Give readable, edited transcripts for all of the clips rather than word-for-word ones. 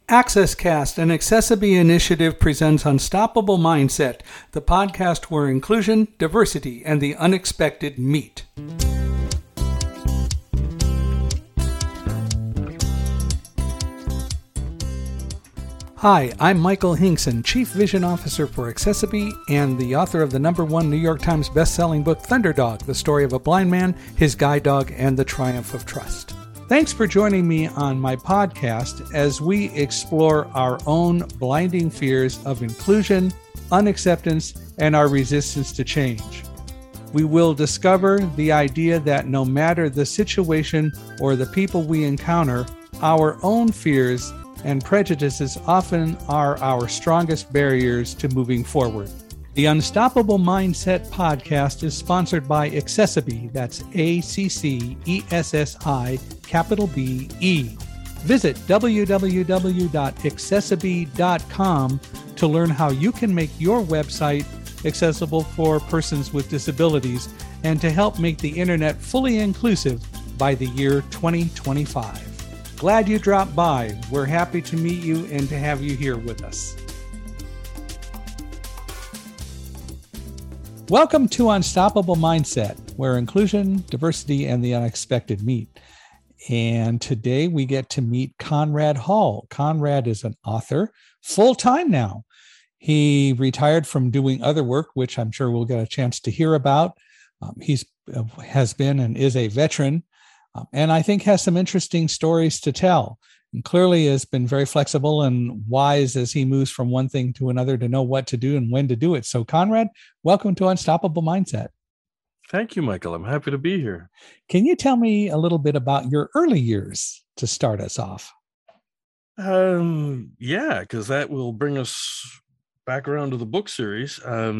AccessCast, an Accessibility initiative, presents Unstoppable Mindset, the podcast where inclusion, diversity, and the unexpected meet. Hi, I'm Michael Hinkson, Chief Vision Officer for Accessibility and the author of the #1 New York Times best-selling book, Thunderdog, the story of a blind man, his guide dog, and the triumph of trust. Thanks for joining me on my podcast as we explore our own blinding fears of inclusion, unacceptance, and our resistance to change. We will discover the idea that no matter the situation or the people we encounter, our own fears and prejudices often are our strongest barriers to moving forward. The Unstoppable Mindset podcast is sponsored by Accessibility, that's ACCESSI, Visit www.accessibility.com to learn how you can make your website accessible for persons with disabilities and to help make the internet fully inclusive by the year 2025. Glad you dropped by. We're happy to meet you and to have you here with us. Welcome to Unstoppable Mindset, where inclusion, diversity, and the unexpected meet. And today we get to meet Conrad Hall. Conrad is an author, full-time now. He retired from doing other work, which I'm sure we'll get a chance to hear about. Has been and is a veteran, and I think has some interesting stories to tell. And clearly has been very flexible and wise as he moves from one thing to another to know what to do and when to do it. So Conrad, welcome to Unstoppable Mindset. Thank you, Michael. I'm happy to be here. Can you tell me a little bit about your early years to start us off? Yeah, because that will bring us back around to the book series.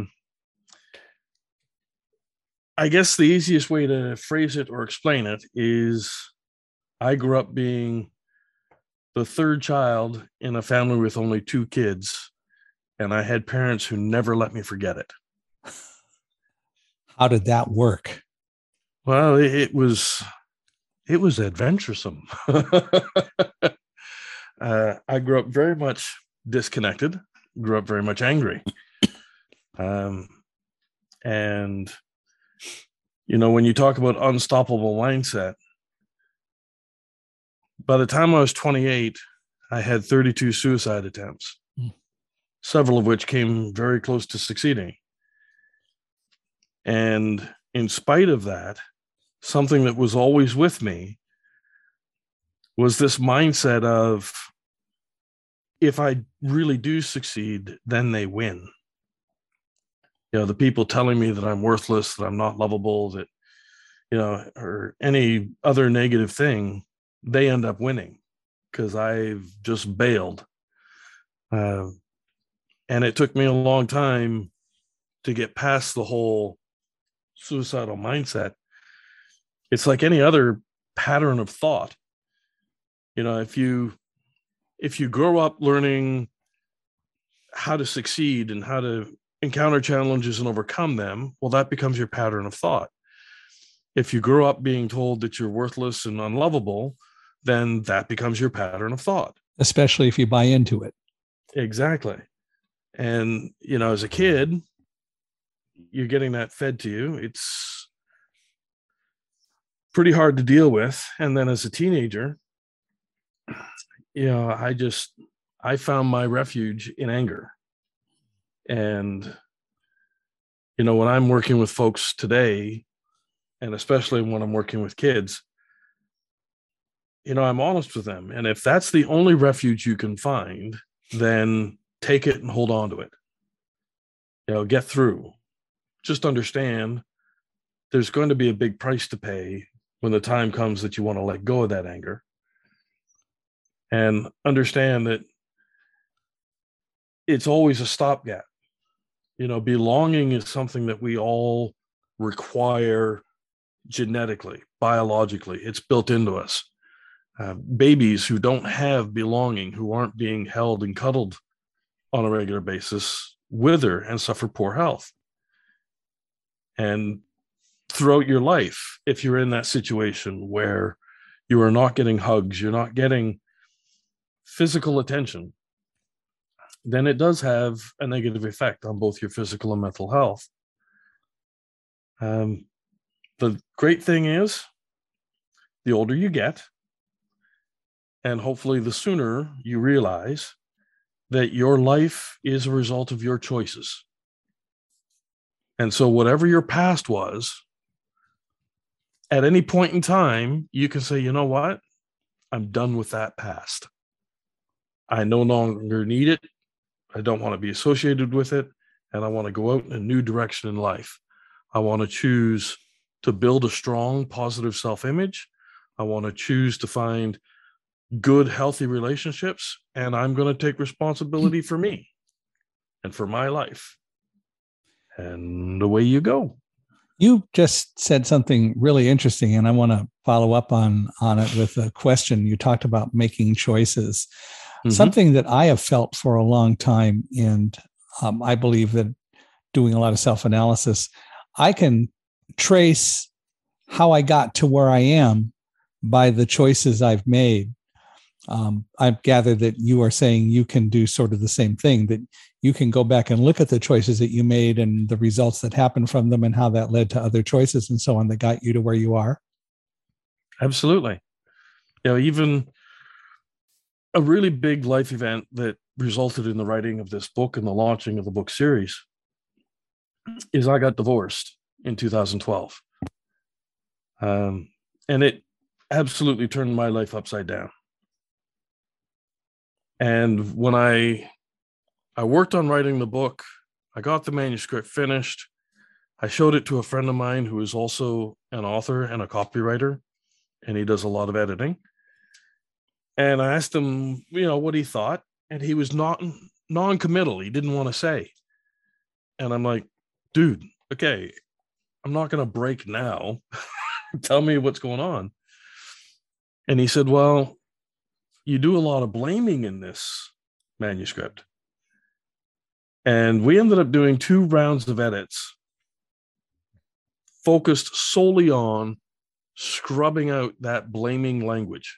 I guess the easiest way to phrase it or explain it is I grew up being the third child in a family with only 2 kids, and I had parents who never let me forget it. How did that work? Well, it was adventuresome. I grew up very much disconnected, grew up very much angry. And, you know, when you talk about unstoppable mindset, by the time I was 28, I had 32 suicide attempts, several of which came very close to succeeding. And in spite of that, something that was always with me was this mindset of, if I really do succeed, then they win. You know, the people telling me that I'm worthless, that I'm not lovable, that, you know, or any other negative thing, they end up winning because I've just bailed. And it took me a long time to get past the whole suicidal mindset. It's like any other pattern of thought. You know, if you grow up learning how to succeed and how to encounter challenges and overcome them, well, that becomes your pattern of thought. If you grow up being told that you're worthless and unlovable, then that becomes your pattern of thought. Especially if you buy into it. Exactly. And, you know, as a kid, you're getting that fed to you. It's pretty hard to deal with. And then as a teenager, you know, I found my refuge in anger. And, you know, when I'm working with folks today, and especially when I'm working with kids, you know, I'm honest with them. And if that's the only refuge you can find, then take it and hold on to it. You know, get through. Just understand there's going to be a big price to pay when the time comes that you want to let go of that anger. And understand that it's always a stopgap. You know, belonging is something that we all require genetically, biologically. It's built into us. Babies who don't have belonging, who aren't being held and cuddled on a regular basis, wither and suffer poor health. And throughout your life, if you're in that situation where you are not getting hugs, you're not getting physical attention, then it does have a negative effect on both your physical and mental health. The great thing is, the older you get, and hopefully the sooner you realize that your life is a result of your choices. And so whatever your past was, at any point in time, you can say, you know what? I'm done with that past. I no longer need it. I don't want to be associated with it. And I want to go out in a new direction in life. I want to choose to build a strong, positive self-image. I want to choose to find good, healthy relationships. And I'm going to take responsibility for me and for my life. And away you go. You just said something really interesting, and I want to follow up on it with a question. You talked about making choices, something that I have felt for a long time. And I believe that doing a lot of self-analysis, I can trace how I got to where I am by the choices I've made. I've gathered that you are saying you can do sort of the same thing, that you can go back and look at the choices that you made and the results that happened from them and how that led to other choices and so on that got you to where you are. Absolutely. Even a really big life event that resulted in the writing of this book and the launching of the book series is I got divorced in 2012. And it absolutely turned my life upside down. And when I worked on writing the book, I got the manuscript finished. I showed it to a friend of mine who is also an author and a copywriter, and he does a lot of editing. And I asked him, what he thought, and he was not non-committal. He didn't want to say. And I'm like, dude, okay, I'm not going to break now. Tell me what's going on. And he said, well, you do a lot of blaming in this manuscript. And we ended up doing 2 rounds of edits focused solely on scrubbing out that blaming language.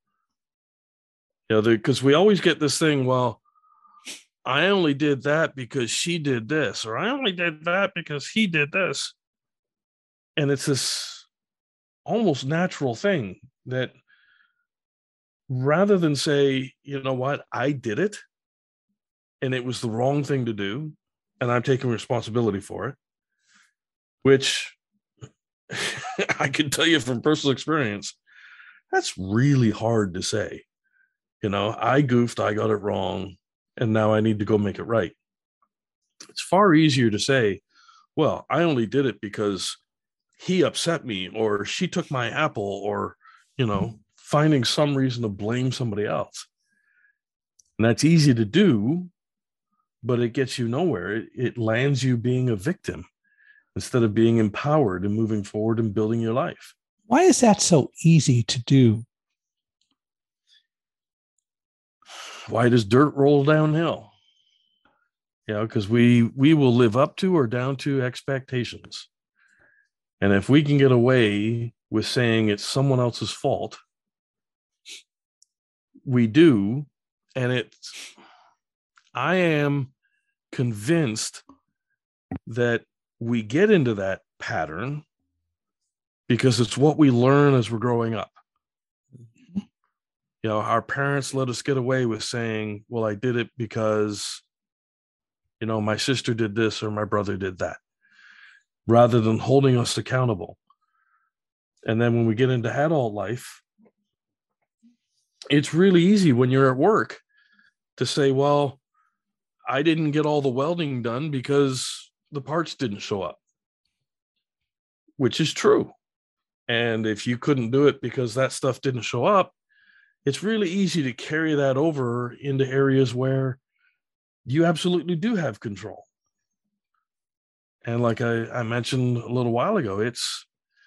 Because we always get this thing, well, I only did that because she did this, or I only did that because he did this. And it's this almost natural thing that rather than say, you know what, I did it, and it was the wrong thing to do, and I'm taking responsibility for it, which I can tell you from personal experience, that's really hard to say. I goofed, I got it wrong, and now I need to go make it right. It's far easier to say, well, I only did it because he upset me, or she took my apple, or, finding some reason to blame somebody else. And that's easy to do, but it gets you nowhere. It lands you being a victim instead of being empowered and moving forward and building your life. Why is that so easy to do? Why does dirt roll downhill? Because we will live up to or down to expectations. And if we can get away with saying it's someone else's fault, we do. And I am convinced that we get into that pattern because it's what we learn as we're growing up. Our parents let us get away with saying, well, I did it because, my sister did this or my brother did that, rather than holding us accountable. And then when we get into adult life, it's really easy when you're at work to say, well, I didn't get all the welding done because the parts didn't show up, which is true. And if you couldn't do it because that stuff didn't show up, it's really easy to carry that over into areas where you absolutely do have control. And like I mentioned a little while ago, it's,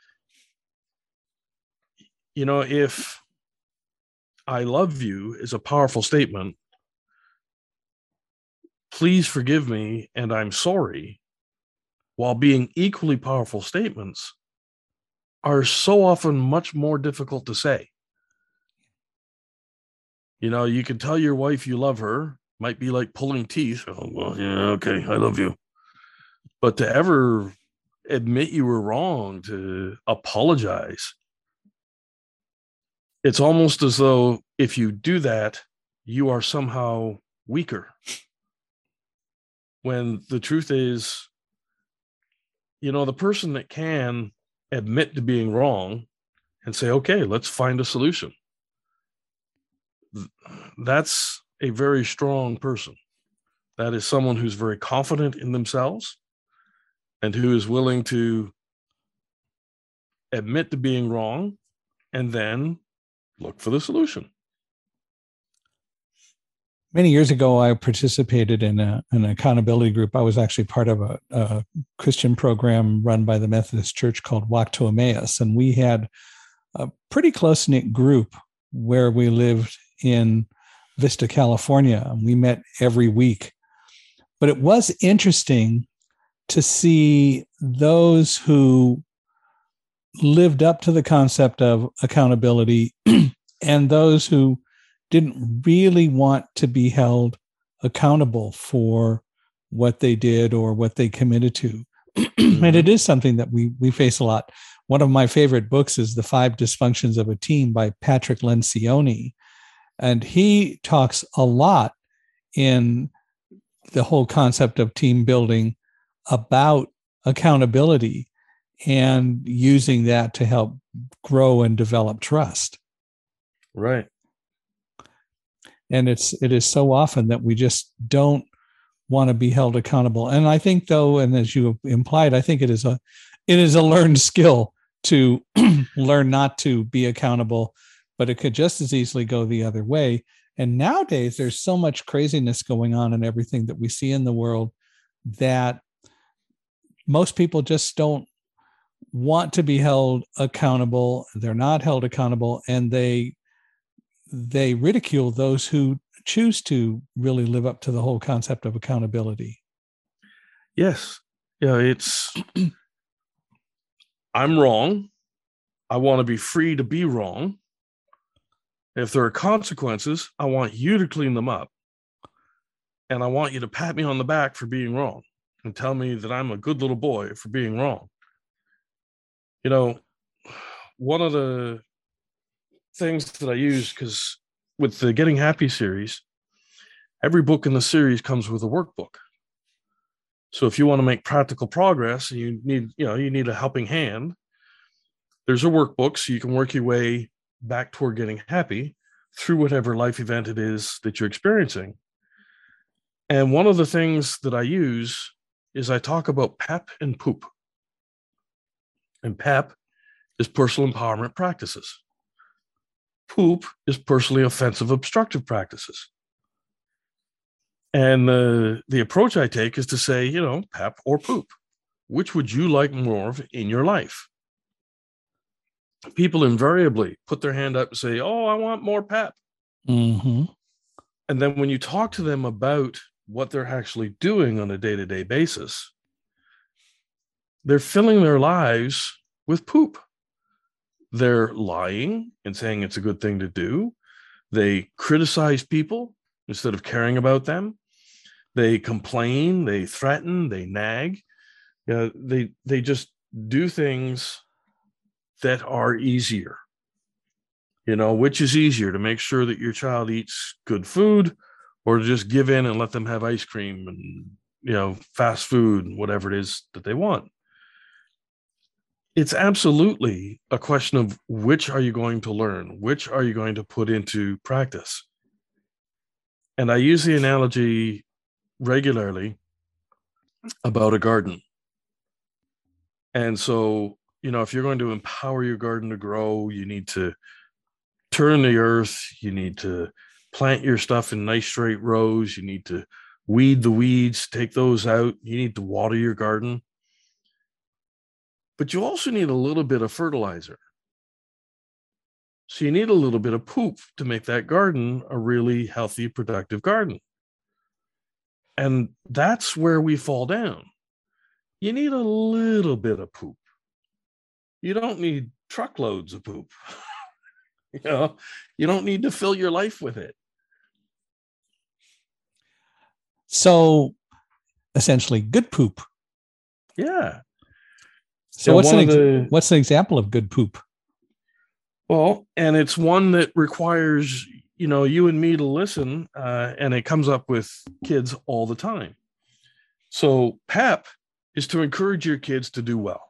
if I love you is a powerful statement, please forgive me and I'm sorry, while being equally powerful statements, are so often much more difficult to say. You can tell your wife you love her, might be like pulling teeth. Oh, well, yeah, okay, I love you. But to ever admit you were wrong, to apologize, it's almost as though if you do that, you are somehow weaker. When the truth is, the person that can admit to being wrong and say, okay, let's find a solution, that's a very strong person. That is someone who's very confident in themselves and who is willing to admit to being wrong and then look for the solution. Many years ago, I participated in an accountability group. I was actually part of a Christian program run by the Methodist Church called Walk to Emmaus. And we had a pretty close-knit group where we lived in Vista, California. We met every week. But it was interesting to see those who lived up to the concept of accountability and those who didn't really want to be held accountable for what they did or what they committed to. And it is something that we face a lot. One of my favorite books is The 5 Dysfunctions of a Team by Patrick Lencioni. And he talks a lot in the whole concept of team building about accountability and using that to help grow and develop trust. Right. And it is so often that we just don't want to be held accountable. And I think, though, and as you implied, I think it is a learned skill to learn not to be accountable, but it could just as easily go the other way. And nowadays, there's so much craziness going on in everything that we see in the world that most people just don't want to be held accountable. They're not held accountable, and they ridicule those who choose to really live up to the whole concept of accountability. Yes. It's, I'm wrong. I want to be free to be wrong. If there are consequences, I want you to clean them up. And I want you to pat me on the back for being wrong and tell me that I'm a good little boy for being wrong. One of the things that I use, because with the Getting Happy series, every book in the series comes with a workbook. So if you want to make practical progress and you need a helping hand, there's a workbook so you can work your way back toward getting happy through whatever life event it is that you're experiencing. And one of the things that I use is I talk about PEP and POOP. And PEP is personal empowerment practices. POOP is personally offensive, obstructive practices. And the approach I take is to say, PEP or POOP, which would you like more of in your life? People invariably put their hand up and say, oh, I want more PEP. Mm-hmm. And then when you talk to them about what they're actually doing on a day-to-day basis, they're filling their lives with poop. They're lying and saying it's a good thing to do. They criticize people instead of caring about them. They complain, they threaten, they nag. They just do things that are easier. Which is easier, to make sure that your child eats good food, or to just give in and let them have ice cream and fast food and whatever it is that they want. It's absolutely a question of which are you going to learn, which are you going to put into practice. And I use the analogy regularly about a garden. And so, if you're going to empower your garden to grow, you need to turn the earth, you need to plant your stuff in nice straight rows, you need to weed the weeds, take those out, you need to water your garden. But you also need a little bit of fertilizer. So you need a little bit of poop to make that garden a really healthy, productive garden. And that's where we fall down. You need a little bit of poop. You don't need truckloads of poop. You don't need to fill your life with it. So essentially good poop. Yeah. So what's an example of good poop? Well, and it's one that requires, you and me to listen, and it comes up with kids all the time. So PEP is to encourage your kids to do well.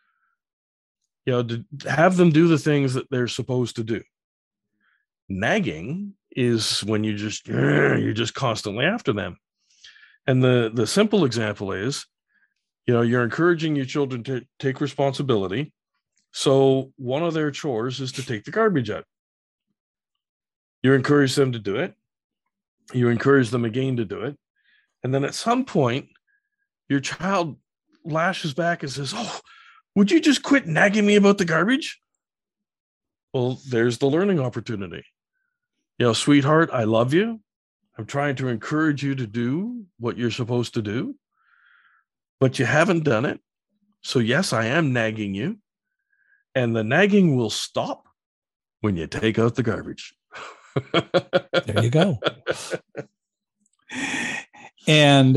To have them do the things that they're supposed to do. Nagging is when you're just constantly after them. And the simple example is, you're encouraging your children to take responsibility. So one of their chores is to take the garbage out. You encourage them to do it. You encourage them again to do it. And then at some point, your child lashes back and says, "Oh, would you just quit nagging me about the garbage?" Well, there's the learning opportunity. Sweetheart, I love you. I'm trying to encourage you to do what you're supposed to do, but you haven't done it. So yes, I am nagging you. And the nagging will stop when you take out the garbage. There you go. And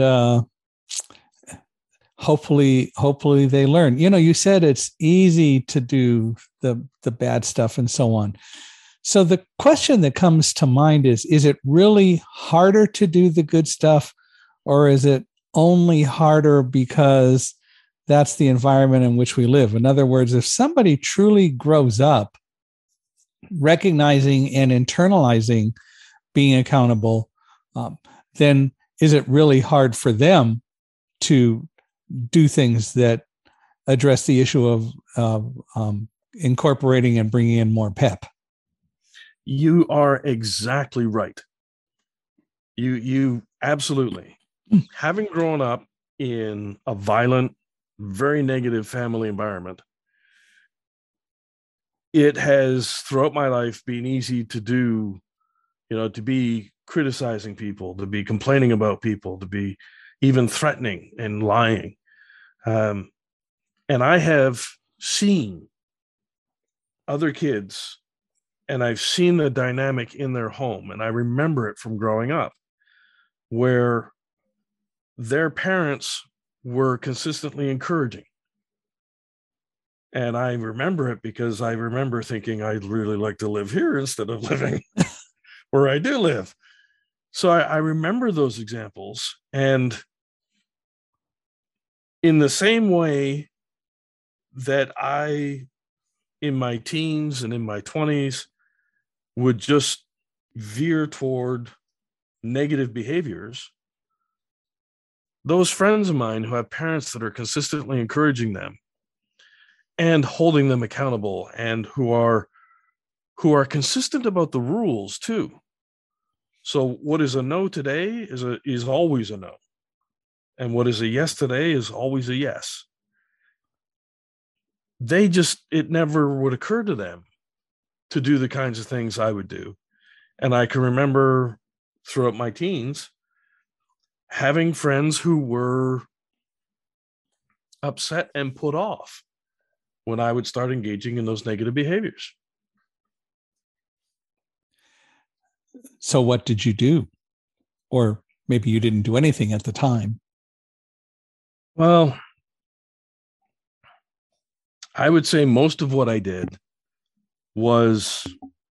hopefully they learn. You said it's easy to do the bad stuff and so on. So the question that comes to mind is it really harder to do the good stuff, or is it only harder because that's the environment in which we live? In other words, if somebody truly grows up recognizing and internalizing being accountable, then is it really hard for them to do things that address the issue of incorporating and bringing in more PEP? You are exactly right. You absolutely. Having grown up in a violent, very negative family environment, it has throughout my life been easy to do, to be criticizing people, to be complaining about people, to be even threatening and lying. And I have seen other kids, and I've seen the dynamic in their home, and I remember it from growing up, where their parents were consistently encouraging. And I remember it because I remember thinking I'd really like to live here instead of living where I do live. So I remember those examples. And in the same way that I, in my teens and in my 20s, would just veer toward negative behaviors, those friends of mine who have parents that are consistently encouraging them and holding them accountable, and who are consistent about the rules too. So what is a no today is always a no. And what is a yes today is always a yes. It never would occur to them to do the kinds of things I would do. And I can remember throughout my teens having friends who were upset and put off when I would start engaging in those negative behaviors. So what did you do? Or maybe you didn't do anything at the time. Well, I would say most of what I did was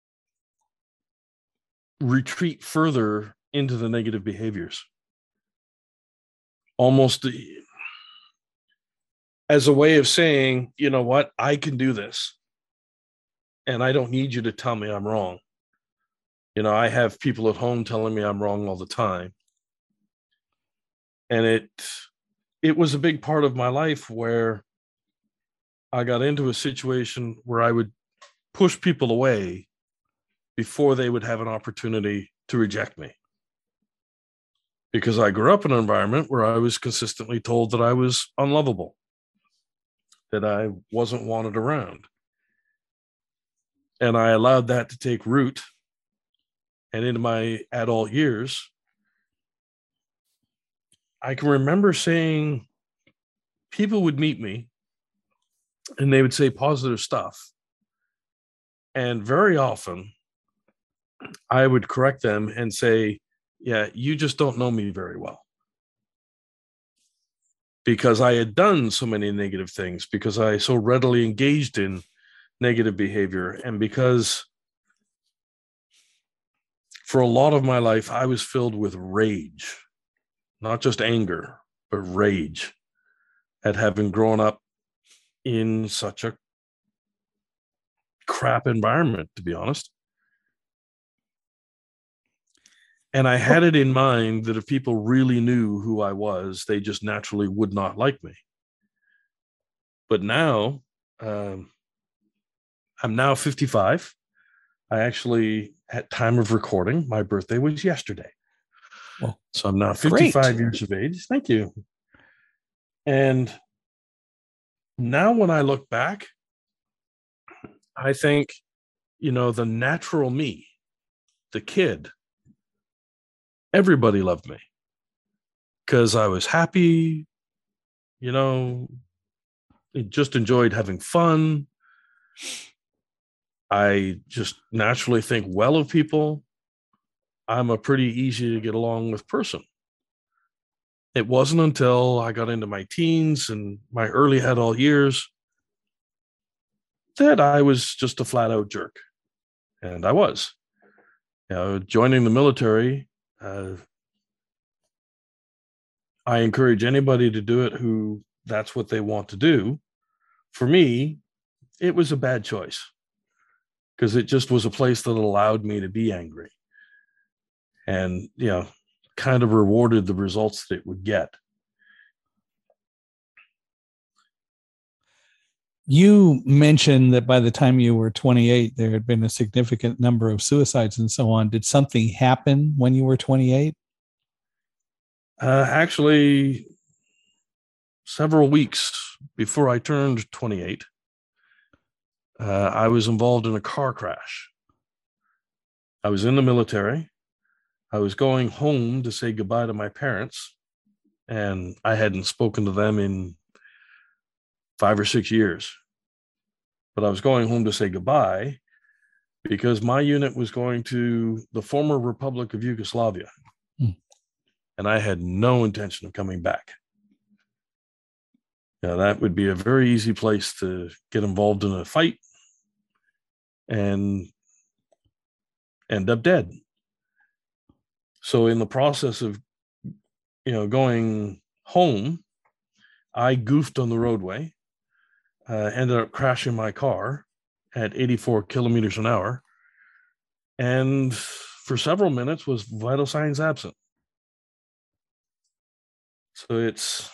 retreat further into the negative behaviors, almost as a way of saying, you know what, I can do this, and I don't need you to tell me I'm wrong. I have people at home telling me I'm wrong all the time. And it was a big part of my life where I got into a situation where I would push people away before they would have an opportunity to reject me. Because I grew up in an environment where I was consistently told that I was unlovable, that I wasn't wanted around. And I allowed that to take root. And into my adult years, I can remember saying, people would meet me and they would say positive stuff. And very often I would correct them and say, yeah, you just don't know me very well. because I had done so many negative things, because I so readily engaged in negative behavior, and because for a lot of my life, I was filled with rage, not just anger, but rage at having grown up in such a crap environment, to be honest. And I had it in mind that if people really knew who I was, they just naturally would not like me. But now, I'm now 55. I actually, at time of recording, my birthday was yesterday. Well, so I'm now 55 great. years of age. Thank you. And now when I look back, I think, the natural me, the kid, everybody loved me because I was happy, just enjoyed having fun. I just naturally think well of people. I'm a pretty easy to get along with person. It wasn't until I got into my teens and my early adult years that I was just a flat out jerk. And I was. Joining the military, I encourage anybody to do it who that's what they want to do. For me, it was a bad choice because it just was a place that allowed me to be angry and, kind of rewarded the results that it would get. You mentioned that by the time you were 28, there had been a significant number of suicides and so on. Did something happen when you were 28? Actually, several weeks before I turned 28, I was involved in a car crash. I was in the military. I was going home to say goodbye to my parents, and I hadn't spoken to them in 5 or 6 years. But I was going home to say goodbye because my unit was going to the former Republic of Yugoslavia. And I had no intention of coming back. That would be a very easy place to get involved in a fight and end up dead. So in the process of, going home, I goofed on the roadway, ended up crashing my car at 84 kilometers an hour, and for several minutes was vital signs absent. So it's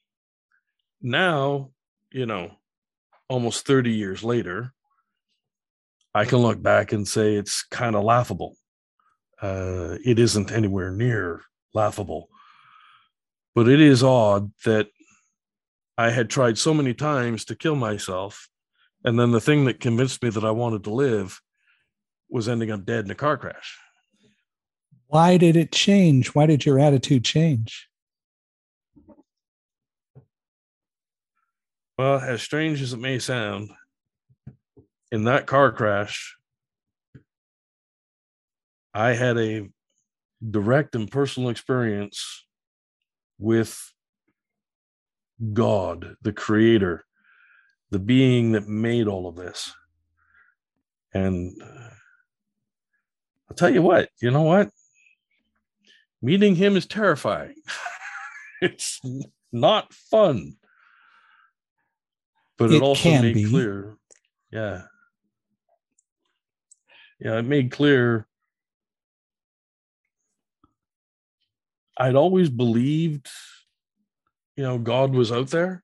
now, almost 30 years later, I can look back and say it's kind of laughable. It isn't anywhere near laughable, but it is odd that I had tried so many times to kill myself, and then the thing that convinced me that I wanted to live was ending up dead in a car crash. Why did it change? Why did your attitude change? Well, as strange as it may sound, in that car crash, I had a direct and personal experience with God, the creator, the being that made all of this. And I'll tell you what, meeting him is terrifying. It's not fun. But it also made clear. Yeah. It made clear I'd always believed, God was out there.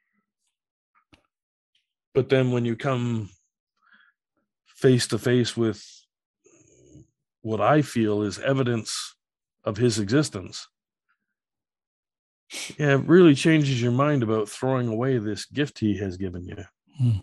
But then when you come face to face with what I feel is evidence of his existence, it really changes your mind about throwing away this gift he has given you.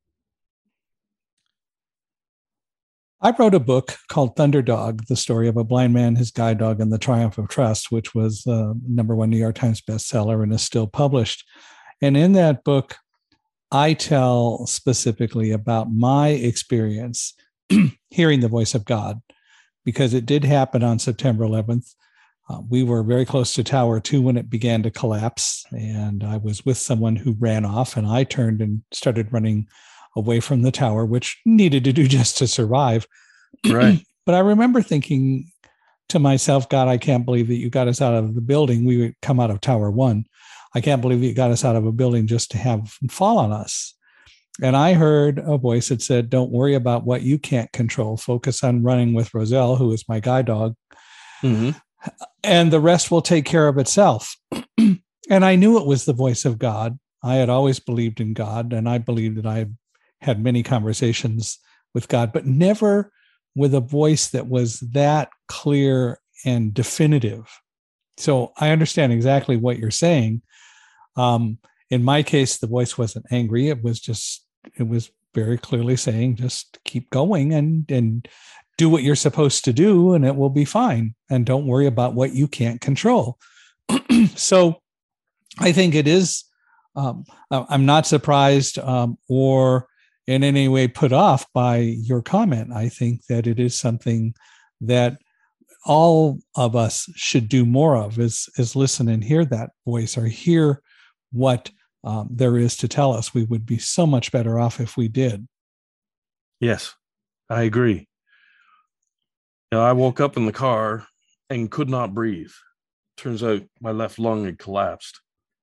I wrote a book called Thunderdog, the story of a blind man, his guide dog, and the triumph of trust, which was #1 New York Times bestseller and is still published. And in that book, I tell specifically about my experience hearing the voice of God, because it did happen on September 11th. We were very close to Tower 2 when it began to collapse, and I was with someone who ran off, and I turned and started running away from the tower, which needed to do just to survive. Right. But I remember thinking to myself, God, I can't believe that you got us out of the building. We would come out of Tower 1. I can't believe that you got us out of a building just to have fall on us. And I heard a voice that said, don't worry about what you can't control. Focus on running with Roselle, who is my guide dog. Mm-hmm. And the rest will take care of itself. And I knew it was the voice of God. I had always believed in God, and I believed that I had many conversations with God, but never with a voice that was that clear and definitive. So I understand exactly what you're saying. In my case, the voice wasn't angry. It was very clearly saying, just keep going and do what you're supposed to do, and it will be fine. And don't worry about what you can't control. So I think it is, I'm not surprised or in any way put off by your comment. I think that it is something that all of us should do more of, is listen and hear that voice, or hear what there is to tell us. We would be so much better off if we did. Yes, I agree. I woke up in the car and could not breathe. Turns out my left lung had collapsed.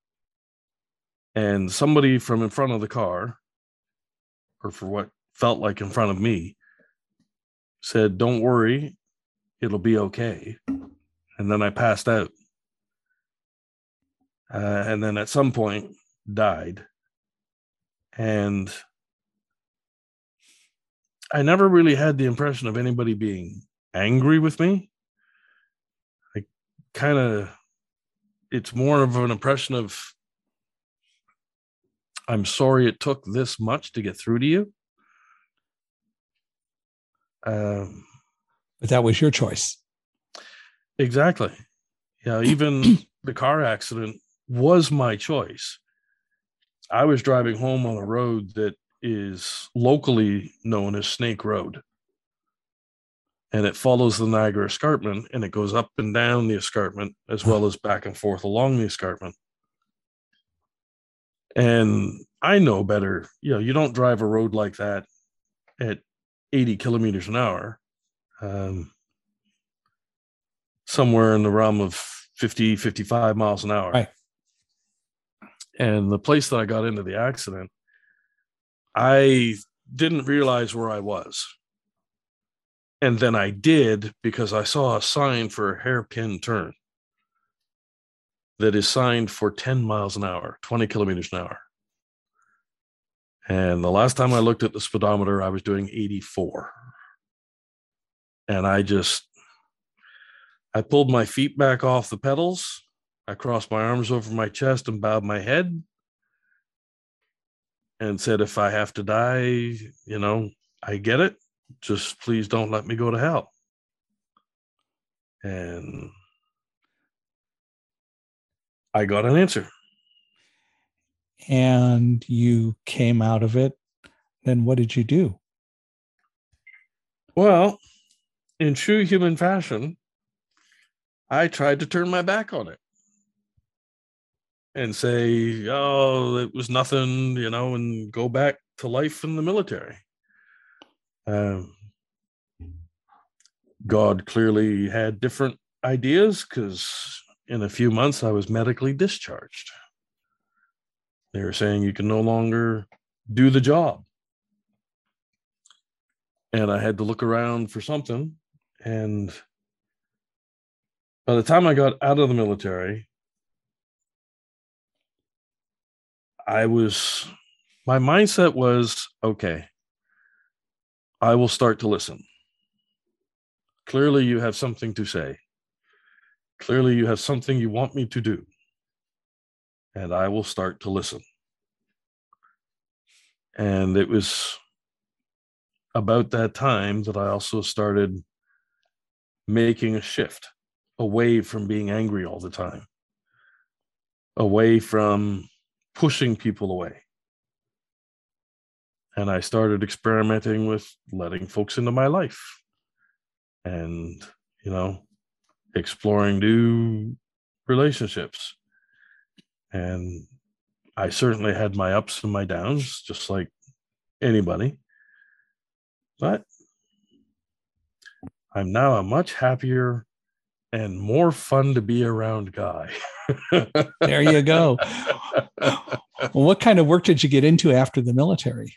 And somebody from in front of the car, or for what felt like in front of me, said, don't worry, it'll be okay. And then I passed out. And then at some point died. And I never really had the impression of anybody being angry with me. It's more of an impression of, I'm sorry it took this much to get through to you. But that was your choice. Exactly. Yeah, even the car accident was my choice. I was driving home on a road that is locally known as Snake Road. And it follows the Niagara Escarpment, and it goes up and down the escarpment as well as back and forth along the escarpment. And I know better. You don't drive a road like that at 80 kilometers an hour. Somewhere in the realm of 50, 55 miles an hour. Right. And the place that I got into the accident, I didn't realize where I was. And then I did, because I saw a sign for a hairpin turn that is signed for 10 miles an hour, 20 kilometers an hour. And the last time I looked at the speedometer, I was doing 84. And I pulled my feet back off the pedals. I crossed my arms over my chest and bowed my head and said, if I have to die, I get it. Just please don't let me go to hell. And I got an answer. And you came out of it. Then what did you do? Well, in true human fashion, I tried to turn my back on it and say, oh, it was nothing, and go back to life in the military. God clearly had different ideas, because in a few months I was medically discharged. They were saying you can no longer do the job. And I had to look around for something. And by the time I got out of the military, my mindset was, okay, I will start to listen. Clearly you have something to say. Clearly you have something you want me to do. And I will start to listen. And it was about that time that I also started making a shift away from being angry all the time, away from pushing people away. And I started experimenting with letting folks into my life. And, exploring new relationships. And I certainly had my ups and my downs, just like anybody. But I'm now a much happier and more fun to be around guy. There you go. Well, what kind of work did you get into after the military?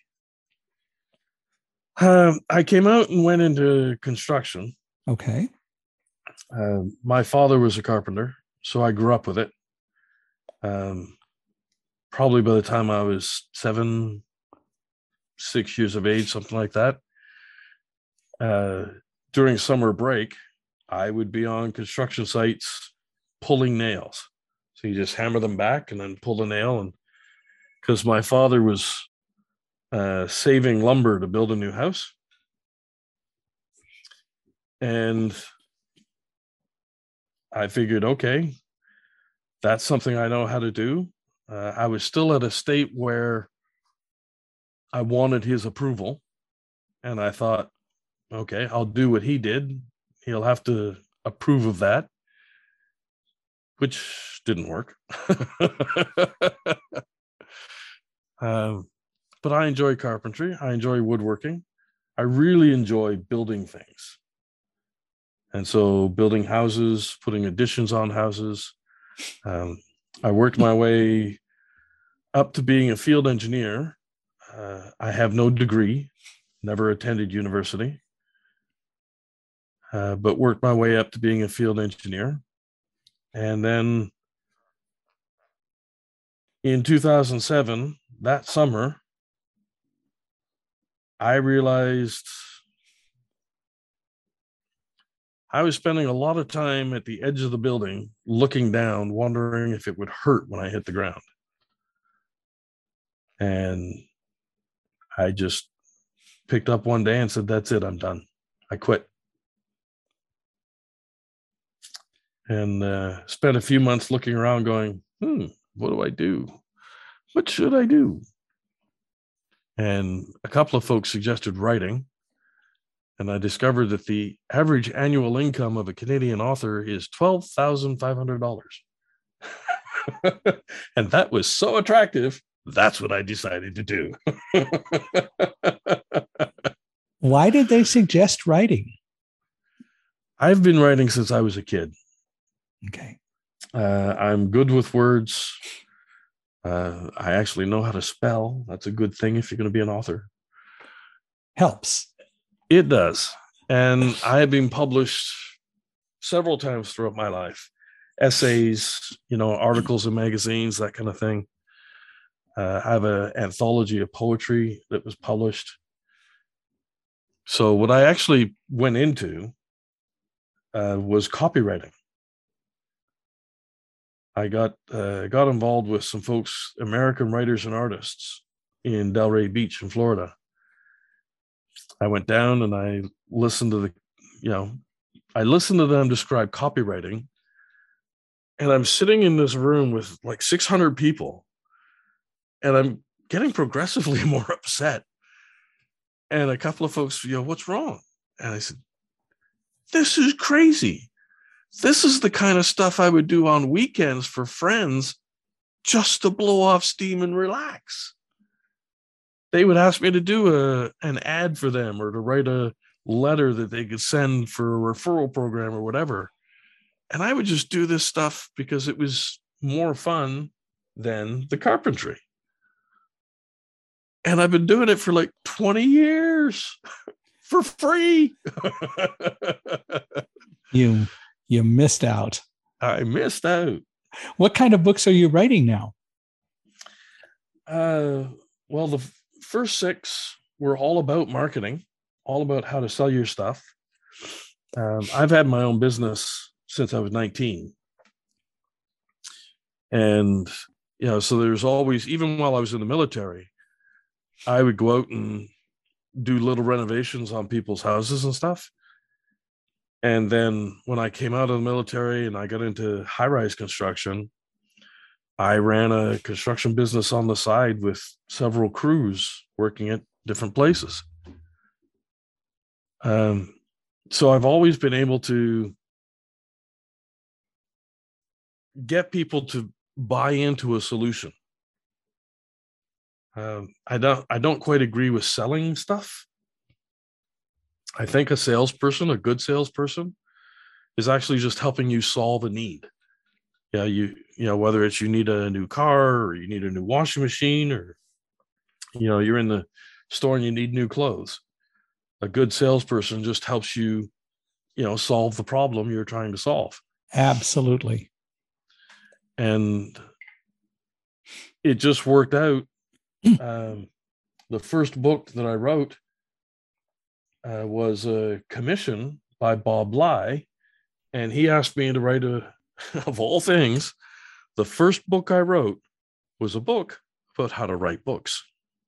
I came out and went into construction. Okay. My father was a carpenter, so I grew up with it. Probably by the time I was 6 years of age, something like that. During summer break, I would be on construction sites pulling nails. So you just hammer them back and then pull the nail. And because my father was saving lumber to build a new house. And I figured, okay, that's something I know how to do. I was still at a state where I wanted his approval. And I thought, okay, I'll do what he did. He'll have to approve of that, which didn't work. But I enjoy carpentry. I enjoy woodworking. I really enjoy building things. And so building houses, putting additions on houses. I worked my way up to being a field engineer. I have no degree, never attended university, but worked my way up to being a field engineer. And then in 2007, that summer, I realized I was spending a lot of time at the edge of the building, looking down, wondering if it would hurt when I hit the ground. And I just picked up one day and said, that's it, I'm done. I quit. And spent a few months looking around going, what do I do? What should I do? And a couple of folks suggested writing. And I discovered that the average annual income of a Canadian author is $12,500. And that was so attractive. That's what I decided to do. Why did they suggest writing? I've been writing since I was a kid. Okay. I'm good with words. I actually know how to spell. That's a good thing if you're going to be an author. Helps. It does. And I have been published several times throughout my life. Essays, articles in magazines, that kind of thing. I have an anthology of poetry that was published. So what I actually went into was copywriting. I got involved with some folks, American writers and artists in Delray Beach in Florida. I went down and I listened to them describe copywriting. And I'm sitting in this room with like 600 people. And I'm getting progressively more upset. And a couple of folks, what's wrong? And I said, this is crazy. This is the kind of stuff I would do on weekends for friends just to blow off steam and relax. They would ask me to do an ad for them or to write a letter that they could send for a referral program or whatever. And I would just do this stuff because it was more fun than the carpentry. And I've been doing it for like 20 years for free. You missed out. I missed out. What kind of books are you writing now? Well, the first 6 were all about marketing, all about how to sell your stuff. I've had my own business since I was 19. And, so there's always, even while I was in the military, I would go out and do little renovations on people's houses and stuff. And then when I came out of the military and I got into high-rise construction, I ran a construction business on the side with several crews working at different places. So I've always been able to get people to buy into a solution. I don't quite agree with selling stuff. I think a salesperson, a good salesperson, is actually just helping you solve a need. Yeah, whether it's you need a new car or you need a new washing machine, or you're in the store and you need new clothes. A good salesperson just helps you, solve the problem you're trying to solve. Absolutely. And it just worked out. The first book that I wrote was a commission by Bob Bly, and he asked me to write of all things, the first book I wrote was a book about how to write books.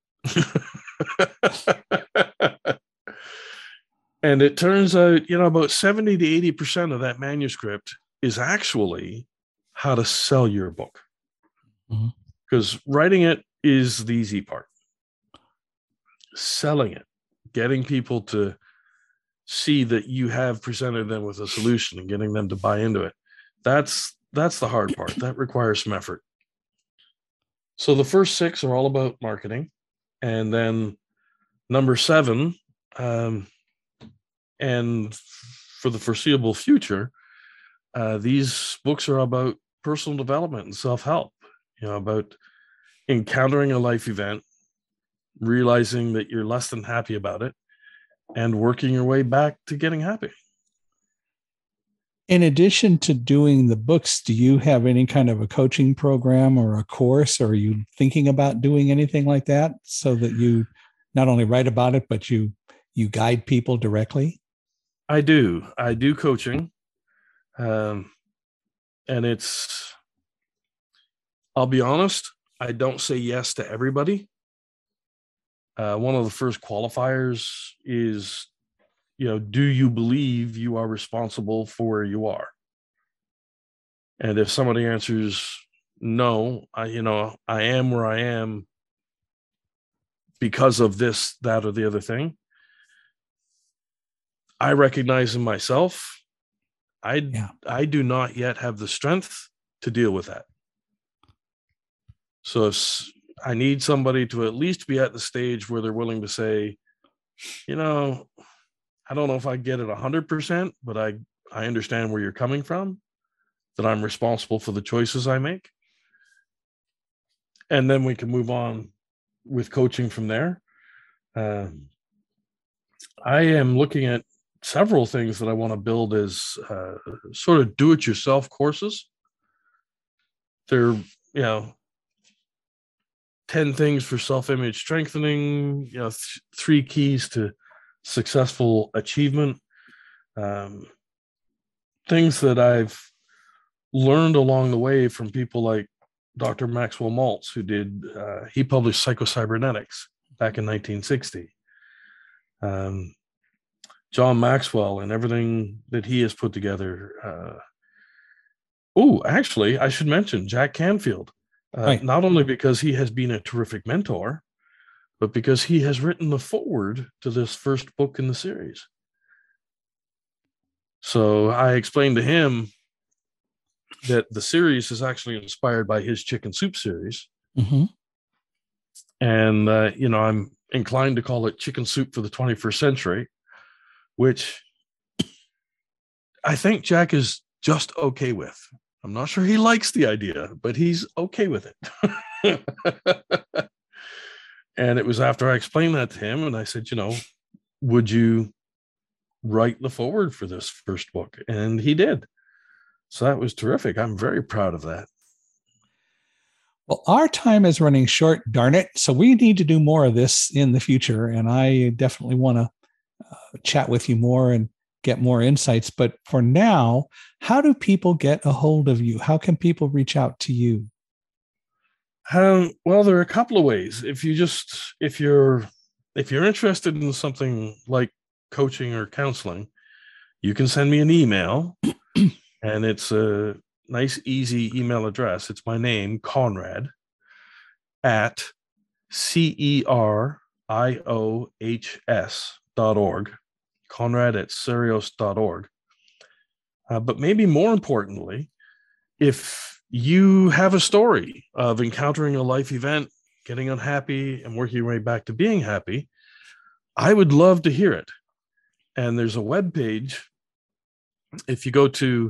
And it turns out, about 70 to 80% of that manuscript is actually how to sell your book. Because writing it is the easy part. Selling it, getting people to see that you have presented them with a solution and getting them to buy into it. That's the hard part. That requires some effort. So the first 6 are all about marketing. And then number 7, and for the foreseeable future, these books are about personal development and self-help, about encountering a life event, realizing that you're less than happy about it, and working your way back to getting happy. In addition to doing the books, do you have any kind of a coaching program or a course, or are you thinking about doing anything like that so that you not only write about it, but you guide people directly? I do coaching. And I'll be honest, I don't say yes to everybody. One of the first qualifiers is, do you believe you are responsible for where you are? And if somebody answers no, I am where I am because of this, that, or the other thing, I recognize in myself, I do not yet have the strength to deal with that. So if I need somebody to at least be at the stage where they're willing to say, I don't know if I get it 100%, but I understand where you're coming from, that I'm responsible for the choices I make. And then we can move on with coaching from there. I am looking at several things that I want to build as sort of do-it-yourself courses. They're, 10 things for self-image strengthening, 3 keys to successful achievement, things that I've learned along the way from people like Dr. Maxwell Maltz, who he published Psychocybernetics back in 1960. John Maxwell and everything that he has put together. Actually, I should mention Jack Canfield, right. Not only because he has been a terrific mentor, but because he has written the foreword to this first book in the series. So I explained to him that the series is actually inspired by his Chicken Soup series. Mm-hmm. And, I'm inclined to call it Chicken Soup for the 21st Century, which I think Jack is just okay with. I'm not sure he likes the idea, but he's okay with it. And it was after I explained that to him, and I said, would you write the foreword for this first book? And he did. So that was terrific. I'm very proud of that. Well, our time is running short, darn it. So we need to do more of this in the future. And I definitely want to chat with you more and get more insights. But for now, how do people get a hold of you? How can people reach out to you? Well, there are a couple of ways. If you're interested in something like coaching or counseling, you can send me an email, and it's a nice, easy email address. It's my name, Conrad, at CERIOHS.org. Conrad at cerios.org. But maybe more importantly, if you have a story of encountering a life event, getting unhappy, and working your way back to being happy, I would love to hear it. And there's a webpage. If you go to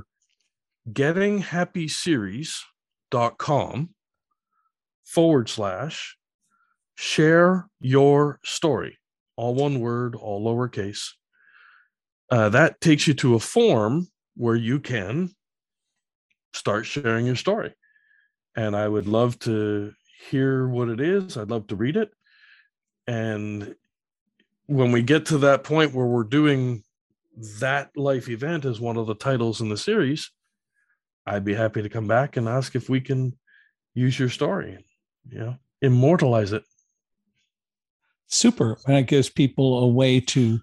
gettinghappyseries.com/share your story, all one word, all lowercase. That takes you to a form where you can start sharing your story. And I would love to hear what it is. I'd love to read it. And when we get to that point where we're doing that life event as one of the titles in the series, I'd be happy to come back and ask if we can use your story, immortalize it. Super. And it gives people a way to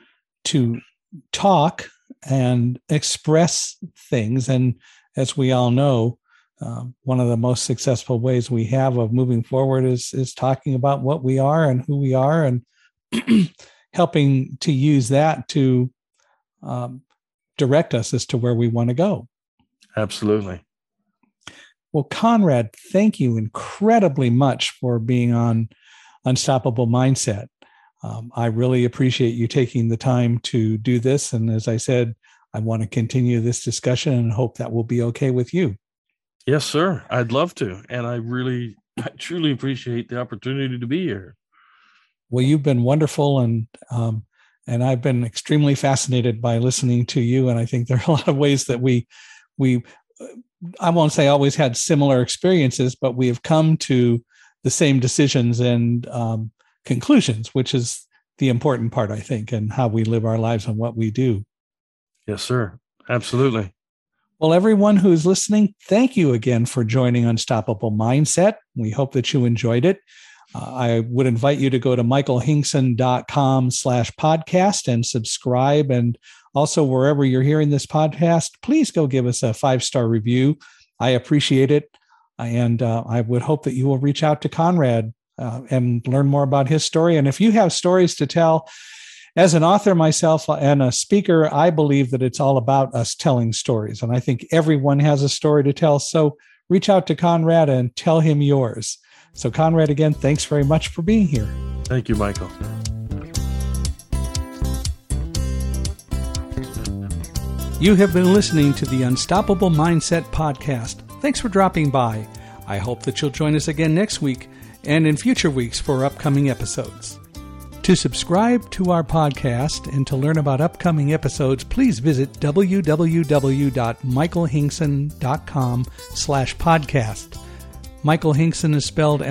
talk and express things. And as we all know, one of the most successful ways we have of moving forward is talking about what we are and who we are, and helping to use that to direct us as to where we want to go. Absolutely. Well, Conrad, thank you incredibly much for being on Unstoppable Mindset. I really appreciate you taking the time to do this. And as I said, I want to continue this discussion and hope that will be okay with you. Yes, sir. I'd love to. And I truly appreciate the opportunity to be here. Well, you've been wonderful, and I've been extremely fascinated by listening to you. And I think there are a lot of ways that we I won't say always had similar experiences, but we have come to the same decisions and conclusions, which is the important part, I think, and how we live our lives and what we do. Yes, sir. Absolutely. Well, everyone who's listening, thank you again for joining Unstoppable Mindset. We hope that you enjoyed it. I would invite you to go to michaelhinkson.com/podcast and subscribe. And also, wherever you're hearing this podcast, please go give us a 5-star review. I appreciate it. And I would hope that you will reach out to Conrad and learn more about his story. And if you have stories to tell, as an author myself and a speaker, I believe that it's all about us telling stories. And I think everyone has a story to tell. So reach out to Conrad and tell him yours. So Conrad, again, thanks very much for being here. Thank you, Michael. You have been listening to the Unstoppable Mindset podcast. Thanks for dropping by. I hope that you'll join us again next week and in future weeks for upcoming episodes. To subscribe to our podcast and to learn about upcoming episodes, please visit www.michaelhinkson.com/podcast. Michael Hinkson is spelled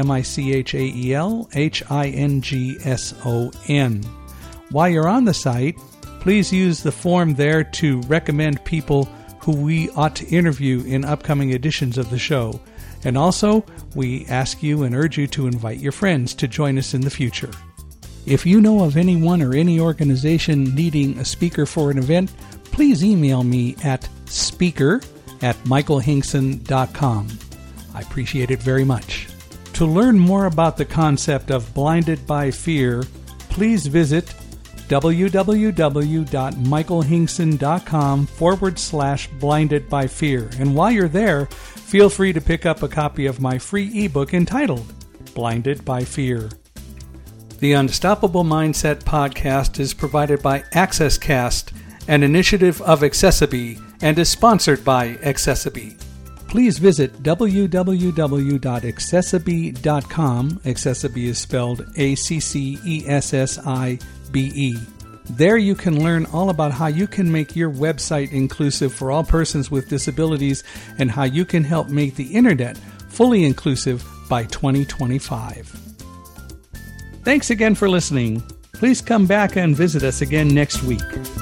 MichaelHinkson. While you're on the site, please use the form there to recommend people who we ought to interview in upcoming editions of the show. And also, we ask you and urge you to invite your friends to join us in the future. If you know of anyone or any organization needing a speaker for an event, please email me at speaker@michaelhinkson.com. I appreciate it very much. To learn more about the concept of Blinded by Fear, please visit www.michaelhinkson.com/blinded by fear. And while you're there, feel free to pick up a copy of my free ebook entitled Blinded by Fear. The Unstoppable Mindset podcast is provided by AccessCast, an initiative of Accessiby, and is sponsored by Accessiby. Please visit www.accessiby.com. Accessiby is spelled ACCESSIBE. There you can learn all about how you can make your website inclusive for all persons with disabilities and how you can help make the internet fully inclusive by 2025. Thanks again for listening. Please come back and visit us again next week.